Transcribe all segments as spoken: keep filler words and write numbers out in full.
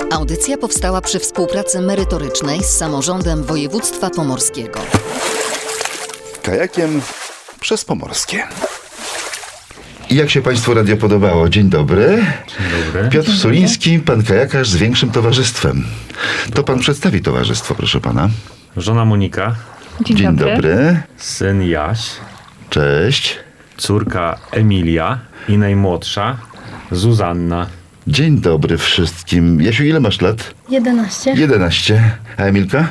Audycja powstała przy współpracy merytorycznej z samorządem województwa pomorskiego. Kajakiem przez Pomorskie. I jak się Państwu radio podobało? Dzień dobry. Dzień dobry. Piotr Suliński, pan kajakarz z większym towarzystwem. To pan przedstawi towarzystwo, proszę pana. Żona Monika. Dzień, Dzień dobry. dobry. Syn Jaś. Cześć. Córka Emilia i najmłodsza Zuzanna. Dzień dobry wszystkim. Jasiu, ile masz lat? jedenaście. jedenaście. A Emilka?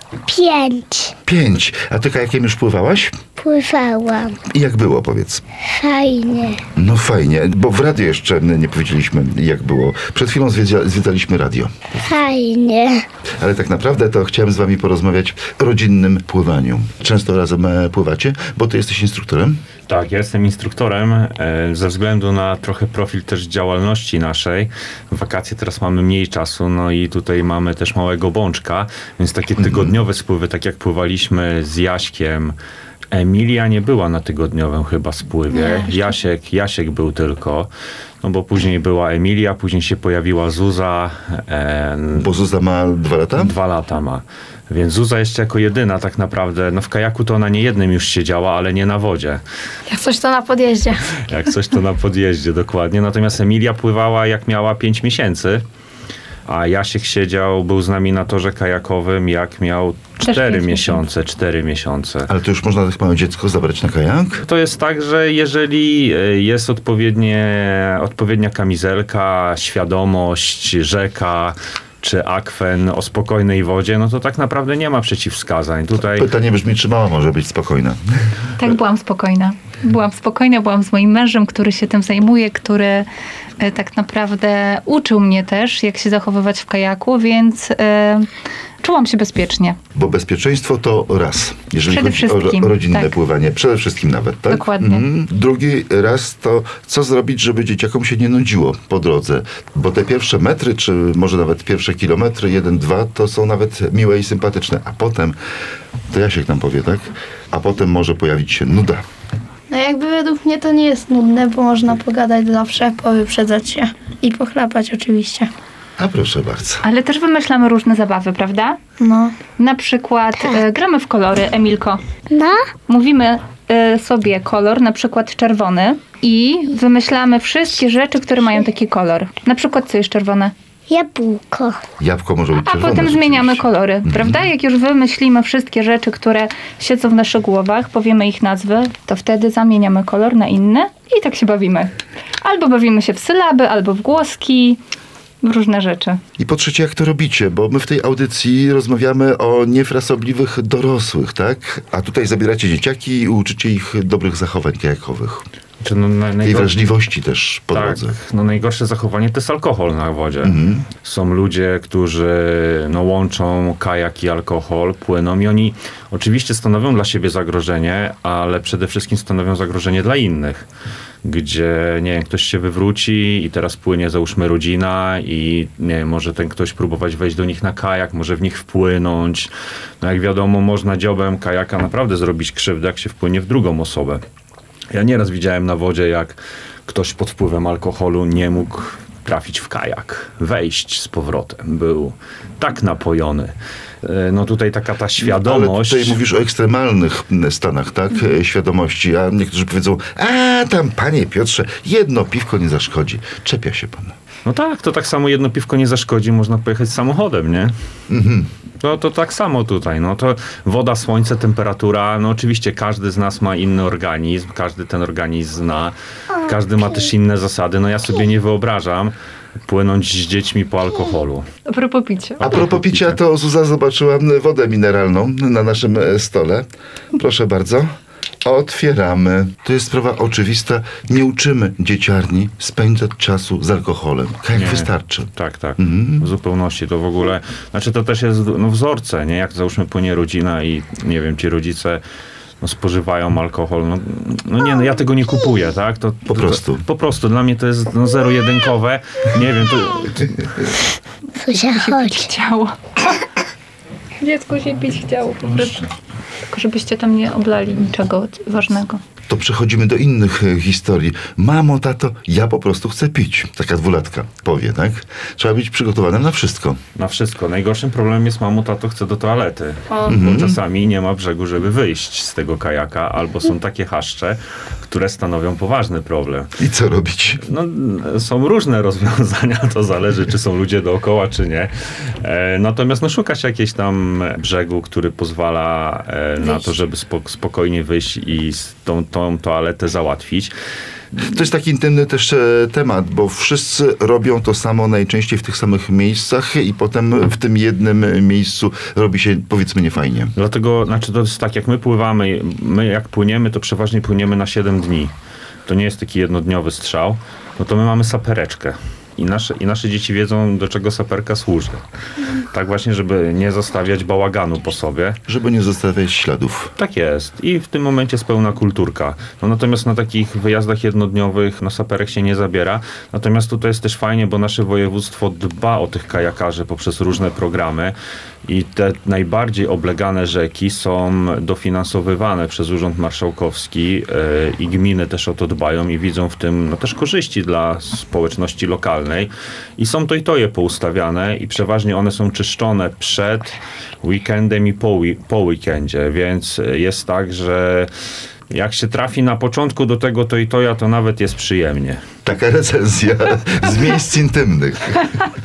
Pięć. Pięć. A ty kajakiem już pływałaś? Pływałam. I jak było, powiedz? Fajnie. No fajnie, bo w radiu jeszcze nie powiedzieliśmy, jak było. Przed chwilą zwiedza, zwiedzaliśmy radio. Fajnie. Ale tak naprawdę to chciałem z wami porozmawiać o rodzinnym pływaniu. Często razem e, pływacie, bo ty jesteś instruktorem? Tak, ja jestem instruktorem e, ze względu na trochę profil też działalności naszej. W wakacje teraz mamy mniej czasu, no i tutaj mamy też małego bączka, więc takie tygodniowe spływy, tak jak pływaliśmy z Jaśkiem. Emilia nie była na tygodniowym chyba spływie. Jasiek, Jasiek był tylko. No bo później była Emilia, później się pojawiła Zuza. E, Bo Zuza ma dwa lata? Dwa lata ma. Więc Zuza jeszcze jako jedyna tak naprawdę, no w kajaku to ona nie jednym już siedziała, ale nie na wodzie. Jak coś to na podjeździe. Jak coś to na podjeździe, dokładnie. Natomiast Emilia pływała jak miała pięć miesięcy, a Jasiek siedział, był z nami na torze kajakowym jak miał cztery miesiące, cztery miesiące. Ale to już można tak małe dziecko zabrać na kajak? To jest tak, że jeżeli jest odpowiednie, odpowiednia kamizelka, świadomość, rzeka, czy akwen o spokojnej wodzie, no to tak naprawdę nie ma przeciwwskazań. Tutaj... Pytanie brzmi, czy mama może być spokojna? Tak, byłam spokojna. Byłam spokojna, byłam z moim mężem, który się tym zajmuje, który e, tak naprawdę uczył mnie też, jak się zachowywać w kajaku, więc e, czułam się bezpiecznie. Bo bezpieczeństwo to raz, jeżeli Przede chodzi o wszystkim, ro- rodzinne tak. pływanie. Przede wszystkim nawet, tak? Dokładnie. Mhm. Drugi raz to, co zrobić, żeby dzieciakom się nie nudziło po drodze. Bo te pierwsze metry, czy może nawet pierwsze kilometry, jeden, dwa, to są nawet miłe i sympatyczne. A potem, to Jasiek nam powie, tak? A potem może pojawić się nuda. No jakby według mnie to nie jest nudne, bo można pogadać zawsze, powyprzedzać się i pochlapać oczywiście. A proszę bardzo. Ale też wymyślamy różne zabawy, prawda? No. Na przykład e, gramy w kolory, Emilko. No, Mówimy e, sobie kolor, na przykład czerwony i wymyślamy wszystkie rzeczy, które mają taki kolor. Na przykład co jest czerwone? jabłko. Jabłko może być A czerwone. potem zmieniamy rzeczywiście. kolory, prawda? Jak już wymyślimy wszystkie rzeczy, które siedzą w naszych głowach, powiemy ich nazwy, to wtedy zamieniamy kolor na inny i tak się bawimy. Albo bawimy się w sylaby, albo w głoski, w różne rzeczy. I po trzecie, jak to robicie? Bo my w tej audycji rozmawiamy o niefrasobliwych dorosłych, tak? A tutaj zabieracie dzieciaki i uczycie ich dobrych zachowań kajakowych. Czy no, na, I najgor- wrażliwości też po tak, drodze. no najgorsze zachowanie to jest alkohol na wodzie. Mhm. Są ludzie, którzy no, łączą kajak i alkohol, płyną i oni oczywiście stanowią dla siebie zagrożenie, ale przede wszystkim stanowią zagrożenie dla innych. Gdzie, nie wiem, ktoś się wywróci i teraz płynie, załóżmy, rodzina i nie wiem, może ten ktoś próbować wejść do nich na kajak, może w nich wpłynąć. No jak wiadomo, można dziobem kajaka naprawdę zrobić krzywdę, jak się wpłynie w drugą osobę. Ja nieraz widziałem na wodzie, jak ktoś pod wpływem alkoholu nie mógł trafić w kajak, wejść z powrotem. Był tak napojony. No tutaj taka ta świadomość... Ale tutaj mówisz o ekstremalnych stanach, tak? E, Świadomości. A niektórzy powiedzą, a tam, panie Piotrze, jedno piwko nie zaszkodzi. Czepia się pan. No tak, to tak samo jedno piwko nie zaszkodzi, można pojechać samochodem, nie? Mhm. No to tak samo tutaj, no to woda, słońce, temperatura, no oczywiście każdy z nas ma inny organizm, każdy ten organizm zna, każdy ma też inne zasady, no ja sobie nie wyobrażam płynąć z dziećmi po alkoholu. A propos picia. A propos picia, to Zuza zobaczyła wodę mineralną na naszym e, stole. Proszę bardzo. Otwieramy. To jest sprawa oczywista. Nie uczymy dzieciarni spędzać czasu z alkoholem. Jak Nie. wystarczy. Tak, tak. Mhm. W zupełności to w ogóle, znaczy to też jest no, wzorce, nie? Jak załóżmy płynie rodzina i nie wiem, ci rodzice no, spożywają alkohol. No, no nie, no ja tego nie kupuję, tak? To, Po to, prostu. To, po prostu. Dla mnie to jest no, zero-jedynkowe. Nie wiem, to... Zuzia, chodź. Chciało. Dziecku się pić chciało po prostu. Tylko żebyście tam nie oblali niczego ważnego. to przechodzimy do innych e, historii. Mamo, tato, ja po prostu chcę pić. Taka dwulatka powie, tak? Trzeba być przygotowanym na wszystko. Na wszystko. Najgorszym problemem jest, mamo, tato, chcę do toalety. O. Bo czasami nie ma brzegu, żeby wyjść z tego kajaka, albo są takie chaszcze, które stanowią poważny problem. I co robić? No, są różne rozwiązania, to zależy, czy są ludzie dookoła, czy nie. E, natomiast no, szukać jakiegoś tam brzegu, który pozwala e, na to, żeby spo, spokojnie wyjść i tą, tą toaletę załatwić. To jest taki intymny też e, temat, bo wszyscy robią to samo najczęściej w tych samych miejscach i potem w tym jednym miejscu robi się, powiedzmy, niefajnie. Dlatego, znaczy to jest tak, jak my pływamy, my jak płyniemy, to przeważnie płyniemy na siedem dni. To nie jest taki jednodniowy strzał, no to my mamy sapereczkę. I nasze, I nasze dzieci wiedzą, do czego saperka służy. Tak właśnie, żeby nie zostawiać bałaganu po sobie. Żeby nie zostawiać śladów. Tak jest. I w tym momencie jest pełna kulturka. No, natomiast na takich wyjazdach jednodniowych no, saperek się nie zabiera. Natomiast tutaj jest też fajnie, bo nasze województwo dba o tych kajakarzy poprzez różne programy. I te najbardziej oblegane rzeki są dofinansowywane przez Urząd Marszałkowski yy, i gminy też o to dbają i widzą w tym no, też korzyści dla społeczności lokalnej. I są to i to je poustawiane i przeważnie one są czyszczone przed weekendem i po, wi- po weekendzie, więc jest tak, że jak się trafi na początku do tego to i to ja, to nawet jest przyjemnie. Taka recenzja z miejsc intymnych.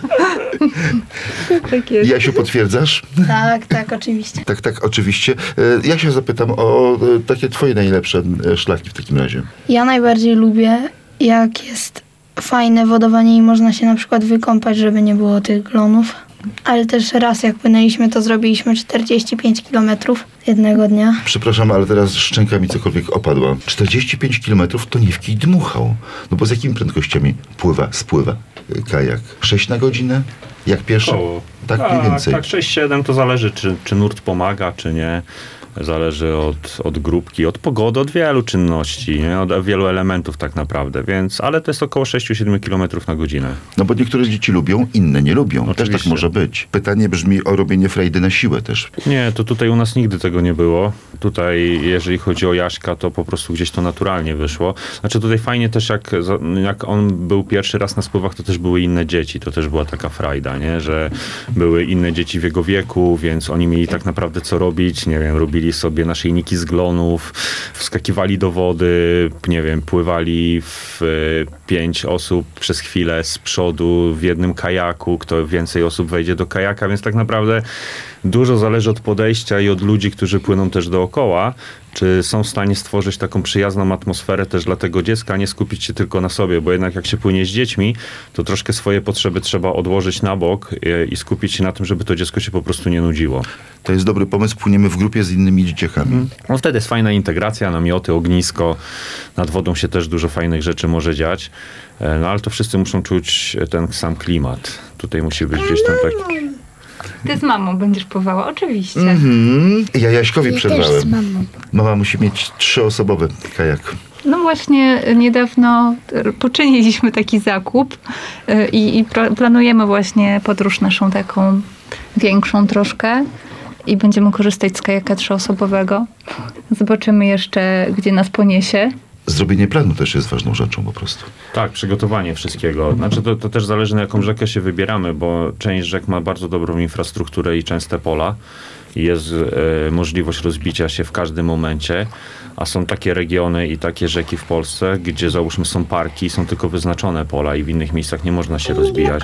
Tak jest. Jasiu, potwierdzasz? Tak, tak, oczywiście. Tak, tak, oczywiście. E, Ja się zapytam o e, takie twoje najlepsze e, szlaki w takim razie. Ja najbardziej lubię, jak jest fajne wodowanie i można się na przykład wykąpać, żeby nie było tych glonów. Ale też raz jak płynęliśmy, to zrobiliśmy czterdzieści pięć kilometrów jednego dnia. Przepraszam, ale teraz szczęka mi cokolwiek opadła. czterdzieści pięć kilometrów to nie w kij dmuchał. No bo z jakimi prędkościami pływa, spływa e, kajak? sześć na godzinę? Jak pieszy? Koło. Tak, mniej więcej. Tak, sześć siedem to zależy, czy, czy nurt pomaga, czy nie. Zależy od, od grupki, od pogody, od wielu czynności, nie? Od wielu elementów tak naprawdę, więc, ale to jest około sześć siedem kilometrów na godzinę. No bo niektóre dzieci lubią, inne nie lubią. Też tak Oczywiście. może być. Pytanie brzmi o robienie frajdy na siłę też. Nie, to tutaj u nas nigdy tego nie było. Tutaj, jeżeli chodzi o Jaśka, to po prostu gdzieś to naturalnie wyszło. Znaczy tutaj fajnie też, jak, jak on był pierwszy raz na spływach, to też były inne dzieci. To też była taka frajda, nie? Że były inne dzieci w jego wieku, więc oni mieli tak naprawdę co robić. Nie wiem, robili sobie naszyjniki z glonów, wskakiwali do wody, nie wiem, pływali w e, pięć osób przez chwilę z przodu w jednym kajaku, kto więcej osób wejdzie do kajaka, więc tak naprawdę dużo zależy od podejścia i od ludzi, którzy płyną też dookoła, czy są w stanie stworzyć taką przyjazną atmosferę też dla tego dziecka, a nie skupić się tylko na sobie, bo jednak jak się płynie z dziećmi, to troszkę swoje potrzeby trzeba odłożyć na bok i skupić się na tym, żeby to dziecko się po prostu nie nudziło. To jest dobry pomysł, płyniemy w grupie z innymi dzieciakami. No wtedy jest fajna integracja, namioty, ognisko, nad wodą się też dużo fajnych rzeczy może dziać, no ale to wszyscy muszą czuć ten sam klimat. Tutaj musi być gdzieś tam taki... Ty z mamą będziesz pływała, oczywiście. Mhm. Ja Jaśkowi Ja też z przerwałem. mamą. Mama musi mieć trzyosobowy kajak. No właśnie niedawno poczyniliśmy taki zakup y, i, i pra- planujemy właśnie podróż naszą taką większą troszkę i będziemy korzystać z kajaka trzyosobowego. Zobaczymy jeszcze, gdzie nas poniesie. Zrobienie planu też jest ważną rzeczą po prostu. Tak, przygotowanie wszystkiego. Znaczy to, to też zależy, na jaką rzekę się wybieramy, bo część rzek ma bardzo dobrą infrastrukturę i częste pola. Jest e, możliwość rozbicia się w każdym momencie, a są takie regiony i takie rzeki w Polsce, gdzie załóżmy są parki, są tylko wyznaczone pola i w innych miejscach nie można się rozbijać.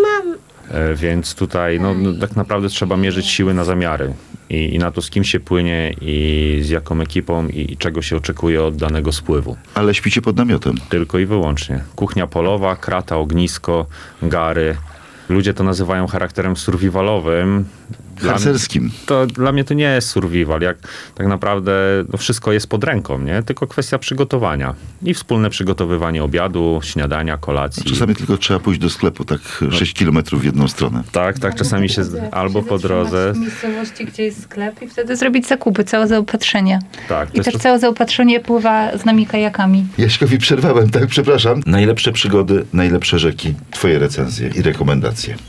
E, więc tutaj no, no, tak naprawdę trzeba mierzyć siły na zamiary i, i na to, z kim się płynie i z jaką ekipą i, i czego się oczekuje od danego spływu. Ale śpicie pod namiotem. Tylko i wyłącznie. Kuchnia polowa, krata, ognisko, gary. Ludzie to nazywają charakterem survivalowym. Dla Harcerskim. To dla mnie to nie jest survival. Jak tak naprawdę no wszystko jest pod ręką, nie? Tylko kwestia przygotowania. I wspólne przygotowywanie obiadu, śniadania, kolacji. Czasami tylko trzeba pójść do sklepu tak sześć kilometrów w jedną stronę. Tak, tak, czasami się z- albo po drodze. W miejscowości, gdzie jest sklep i wtedy zrobić zakupy, całe zaopatrzenie. Tak, to I jest też to- całe zaopatrzenie pływa z nami kajakami. Jaśkowi przerwałem, tak? Przepraszam. Najlepsze przygody, najlepsze rzeki. Twoje recenzje i rekomendacje.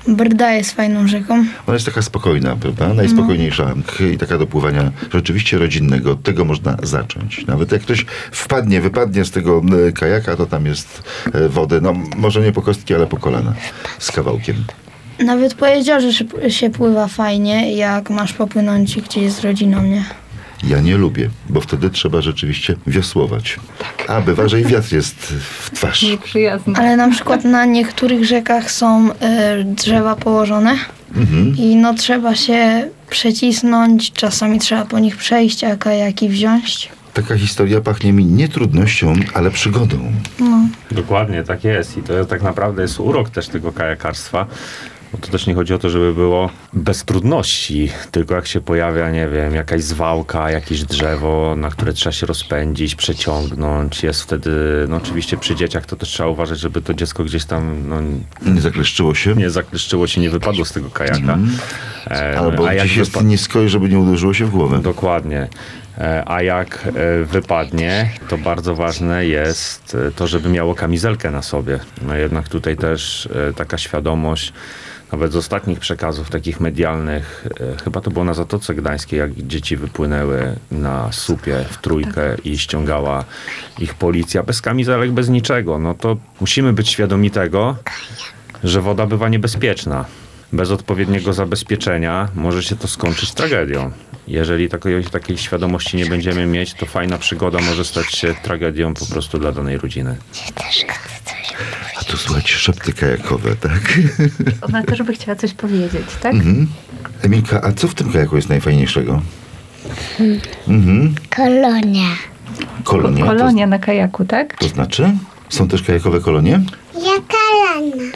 Brda jest fajną rzeką. Ona jest taka spokojna, prawda? Najspokojniejsza i taka do pływania rzeczywiście rodzinnego. Od tego można zacząć. Nawet jak ktoś wpadnie, wypadnie z tego e, kajaka, to tam jest e, wody, no może nie po kostki, ale po kolana z kawałkiem. Nawet po jeziorze się- się pływa fajnie, jak masz popłynąć gdzieś z rodziną, nie? Ja nie lubię, bo wtedy trzeba rzeczywiście wiosłować. A bywa, że i wiatr jest w twarz. Nieprzyjazne. Ale na przykład na niektórych rzekach są e, drzewa położone Mhm. i no trzeba się przecisnąć, czasami trzeba po nich przejść, a kajaki wziąć. Taka historia pachnie mi nie trudnością, ale przygodą. No. Dokładnie, tak jest. I to tak naprawdę jest urok też tego kajakarstwa. Bo to też nie chodzi o to, żeby było bez trudności, tylko jak się pojawia, nie wiem, jakaś zwałka, jakieś drzewo, na które trzeba się rozpędzić, przeciągnąć. Jest wtedy, no oczywiście przy dzieciach to też trzeba uważać, żeby to dziecko gdzieś tam no, Nie zakleszczyło się? nie zakleszczyło się, nie wypadło z tego kajaka. E, Albo a jak gdzieś jest wypa- nisko i żeby nie uderzyło się w głowę. Dokładnie. E, A jak e, wypadnie, to bardzo ważne jest e, to, żeby miało kamizelkę na sobie. No jednak tutaj też e, taka świadomość, nawet z ostatnich przekazów takich medialnych, e, chyba to było na Zatoce Gdańskiej, jak dzieci wypłynęły na supie w trójkę i ściągała ich policja bez kamizelek, bez niczego. No to musimy być świadomi tego, że woda bywa niebezpieczna. Bez odpowiedniego zabezpieczenia może się to skończyć tragedią. Jeżeli takiej, takiej świadomości nie będziemy mieć, to fajna przygoda może stać się tragedią po prostu dla danej rodziny. A tu słuchajcie, szepty kajakowe, tak? Ona też by chciała coś powiedzieć, tak? Mhm. Emilka, a co w tym kajaku jest najfajniejszego? Mhm. Kolonia. Kolonia. Kolonia na kajaku, tak? To, to znaczy? Są też kajakowe kolonie? Jaka lana?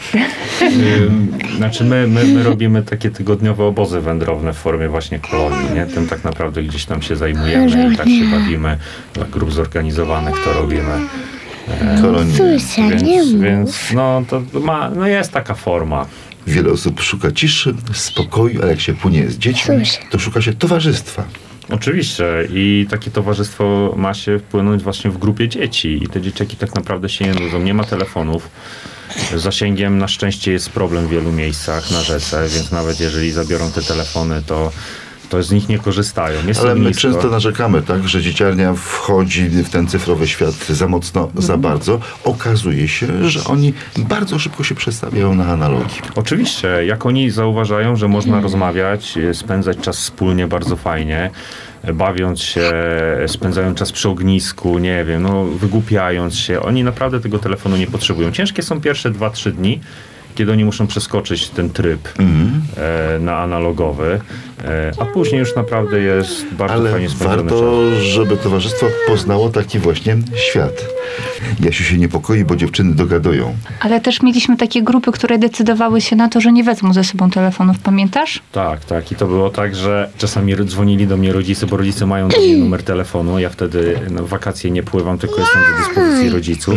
Ym, Znaczy my, my, my robimy takie tygodniowe obozy wędrowne w formie właśnie kolonii, nie? Tym tak naprawdę gdzieś tam się zajmujemy i tak się bawimy. Dla grup zorganizowanych to robimy. Kolonie. Susia, nie Więc, mów. więc no to ma, no jest taka forma. Wiele osób szuka ciszy, spokoju, ale jak się płynie z dziećmi, Cóż. to szuka się towarzystwa. Oczywiście i takie towarzystwo ma się wpłynąć właśnie w grupie dzieci i te dzieciaki tak naprawdę się nie nudzą. Nie ma telefonów. Z zasięgiem na szczęście jest problem w wielu miejscach na rzece, więc nawet jeżeli zabiorą te telefony, to, to z nich nie korzystają. Jest Ale my ognisko. często narzekamy, tak, że dzieciarnia wchodzi w ten cyfrowy świat za mocno, za bardzo. Okazuje się, że oni bardzo szybko się przestawiają na analogii. Oczywiście, jak oni zauważają, że można rozmawiać, e, spędzać czas wspólnie bardzo fajnie, e, bawiąc się, e, spędzając czas przy ognisku, nie wiem, no wygłupiając się, oni naprawdę tego telefonu nie potrzebują. Ciężkie są pierwsze dwa trzy dni, kiedy oni muszą przeskoczyć ten tryb e, na analogowy, e, a później już naprawdę jest bardzo Ale fajnie spędzony czas. warto, żeby towarzystwo poznało taki właśnie świat. Jasiu się niepokoi, bo dziewczyny dogadują. Ale też mieliśmy takie grupy, które decydowały się na to, że nie wezmą ze sobą telefonów, pamiętasz? Tak, tak. I to było tak, że czasami ro- dzwonili do mnie rodzice, bo rodzice mają do mnie numer telefonu. Ja wtedy no, w wakacje nie pływam, tylko jestem do dyspozycji rodziców.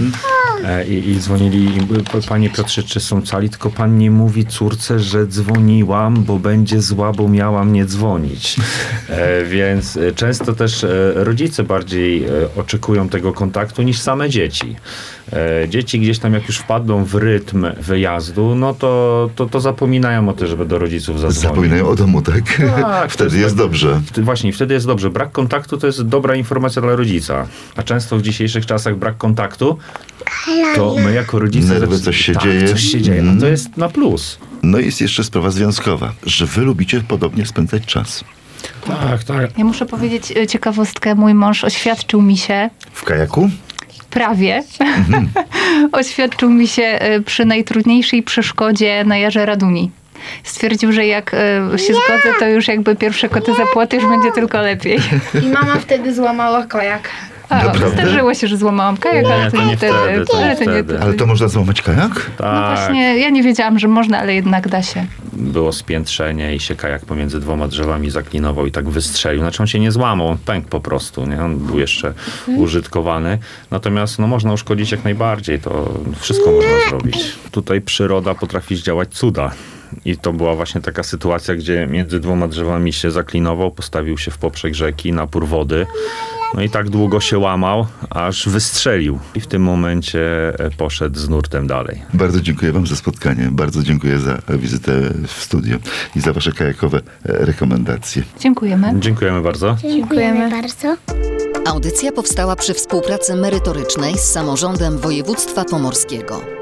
E, I, I dzwonili, i, p- panie Piotrze, czy są cali? Tylko pan nie mówi córce, że dzwoniłam, bo będzie zła, bo miała mnie dzwonić. E, więc e, często też e, rodzice bardziej e, oczekują tego kontaktu niż same dzieci. E, dzieci gdzieś tam jak już wpadną w rytm wyjazdu, no to, to, to zapominają o tym, żeby do rodziców zadzwonić. Zapominają o domu, tak? Tak, to Wtedy jest jest tak. dobrze. Wtedy- Właśnie, wtedy jest dobrze. Brak kontaktu to jest dobra informacja dla rodzica. A często w dzisiejszych czasach brak kontaktu, to my jako rodzice... Nerwy, zac- coś się tak, dzieje. coś się dzieje. Mhm. A to jest na plus. No i jest jeszcze sprawa związkowa, że wy lubicie podobnie spędzać czas. Tak, tak. Ja muszę powiedzieć e, ciekawostkę. Mój mąż oświadczył mi się, W kajaku? prawie, oświadczył mi się e, przy najtrudniejszej przeszkodzie na Jarze Raduni. Stwierdził, że jak e, się zgodzę, to już jakby pierwsze koty za płoty, już będzie tylko lepiej. I mama wtedy złamała kajak. A, Naprawdę? zdarzyło się, że złamałam kajak, Nie, ale to, to nie nie wtedy. wtedy, to nie ale to nie wtedy. Ale to można złamać kajak? No Tak. właśnie, ja nie wiedziałam, że można, ale jednak da się. Było spiętrzenie i się kajak pomiędzy dwoma drzewami zaklinował i tak wystrzelił. Znaczy on się nie złamał, on pękł po prostu, nie? On był jeszcze użytkowany. Natomiast no, można uszkodzić jak najbardziej, to wszystko można zrobić. Tutaj przyroda potrafi zdziałać cuda. I to była właśnie taka sytuacja, gdzie między dwoma drzewami się zaklinował, postawił się w poprzek rzeki, napór wody. No i tak długo się łamał, aż wystrzelił. I w tym momencie poszedł z nurtem dalej. Bardzo dziękuję wam za spotkanie. Bardzo dziękuję za wizytę w studiu i za wasze kajakowe rekomendacje. Dziękujemy. Dziękujemy bardzo. Dziękujemy bardzo. Audycja powstała przy współpracy merytorycznej z samorządem województwa pomorskiego.